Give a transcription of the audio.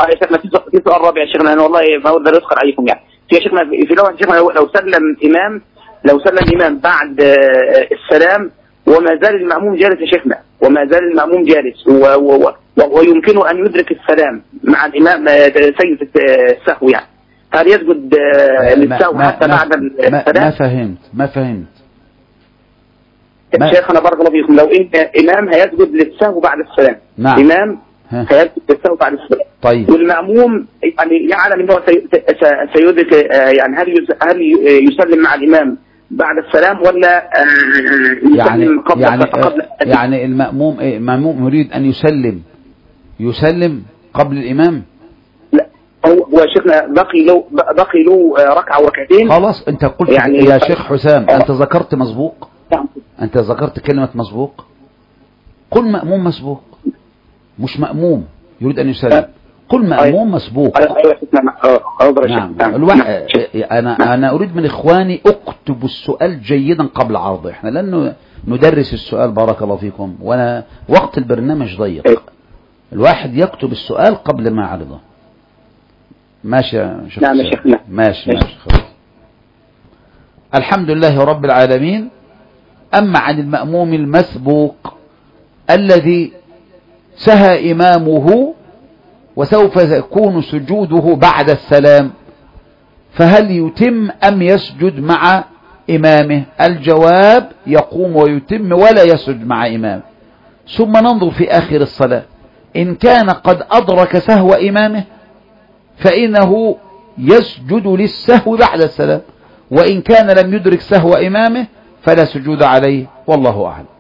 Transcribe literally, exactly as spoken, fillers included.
اه يا شيخنا في سؤال رابع يا شيخنا، انا والله ما اقدر ادخل عليكم يعني. في يا شيخنا في لو شيخنا لو سلم امام لو سلم الامام بعد السلام وما زال المأموم جالس يا شيخنا، وما زال المأموم جالس ويمكنه ان يدرك السلام مع الامام سجدة السهو يعني، هل يسجد للسهو حتى ما بعد السلام؟ ما فهمت ما فهمت شيخنا بارك الله فيكم، لو ان امام هيسجد للسهو بعد السلام، نعم. امام هيسجد للسهو بعد السلام، طيب، والمأموم يعني يعلم انه سيدرك يعني، هل هل يسلم مع الامام بعد السلام ولا يسلم يعني قبل يعني قبل يعني المأموم ايه؟ المأموم يريد ان يسلم يسلم قبل الامام؟ لا، هو شيخنا بقي له بقي له ركعه وركعتين. خلاص انت قلت يعني يا شيخ حسام، انت ذكرت مسبوق، انت ذكرت كلمة مسبوق. قل مأموم مسبوق، مش مأموم يريد ان يسلم. قل مأموم مسبوق. نعم. الواحد انا انا اريد من اخواني اكتبوا السؤال جيدا قبل عرضه، احنا لانه ندرس السؤال بارك الله فيكم، وانا وقت البرنامج ضيق، الواحد يكتب السؤال قبل ما يعرضه. ماشي يا شيخ؟ نعم يا شيخنا. ماشي ماشي خلاص. الحمد لله رب العالمين. اما عن المأموم المسبوق الذي سهى امامه وسوف يكون سجوده بعد السلام، فهل يتم أم يسجد مع إمامه؟ الجواب يقوم ويتم ولا يسجد مع إمامه. ثم ننظر في آخر الصلاة، إن كان قد أدرك سهو إمامه فإنه يسجد للسهو بعد السلام، وإن كان لم يدرك سهو إمامه فلا سجود عليه، والله أعلم.